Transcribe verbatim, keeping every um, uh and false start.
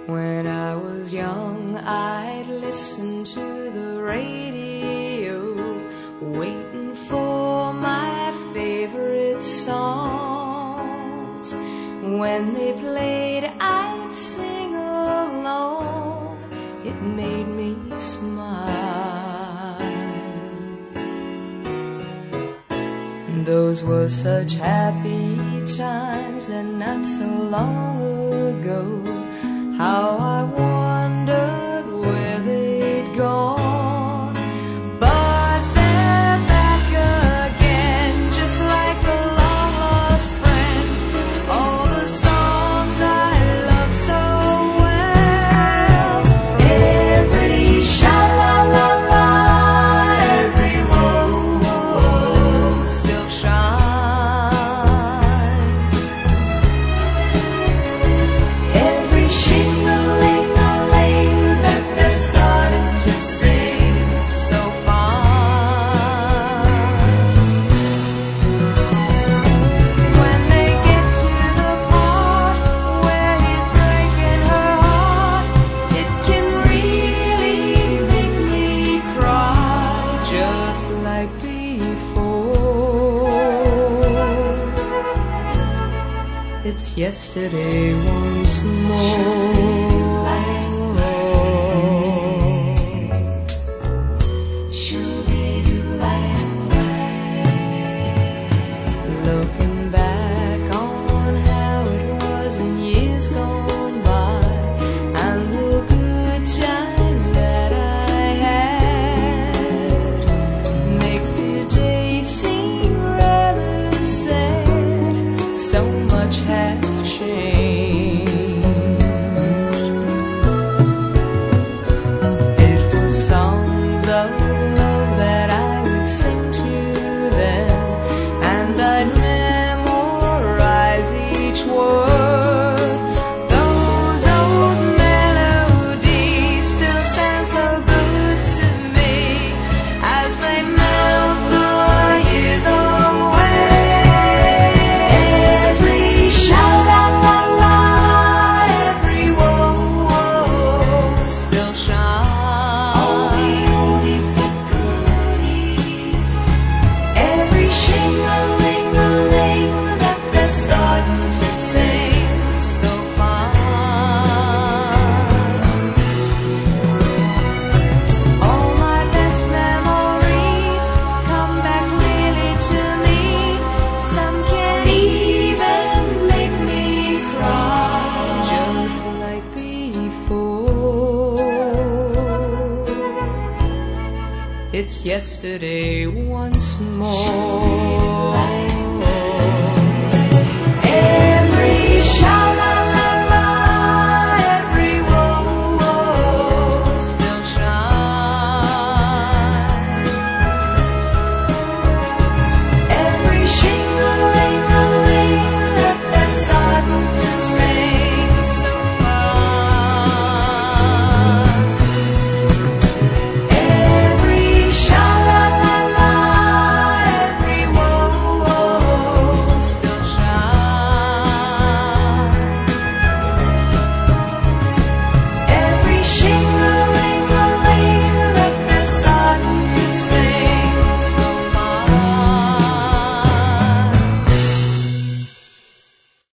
When I was young, I'd listen to the radio, waiting for my favorite songs. When they played, I'd sing along. It made me smile. Those were such happy times, and not so long ago. How I wondered where they'd gone. But they're back again, just like a long-lost friend. All the songs I love so well. Every sha-la-la-la, every woe still shines. Every shing-a-ling-a-ling that they're starting to sing so fine. When they get to the part where he's breaking her heart, it can really make me cry, just like before. It's yesterday once more. Looking back on how it was in years gone by, and the good time that I had, makes today seem rather sad. So much has changed. It was songs of love that I would sing to them, and I'd memorize each word. Those old melodies still sound so good to me as they melt the years away. Every sha-la-la-la, every woe still shines. All the oldies but goodies. Every shing-a-ling-a-ling that they're starting to sing still fine. All my best memories come back clearly to me. Some can even make me cry, just like before. It's yesterday once more.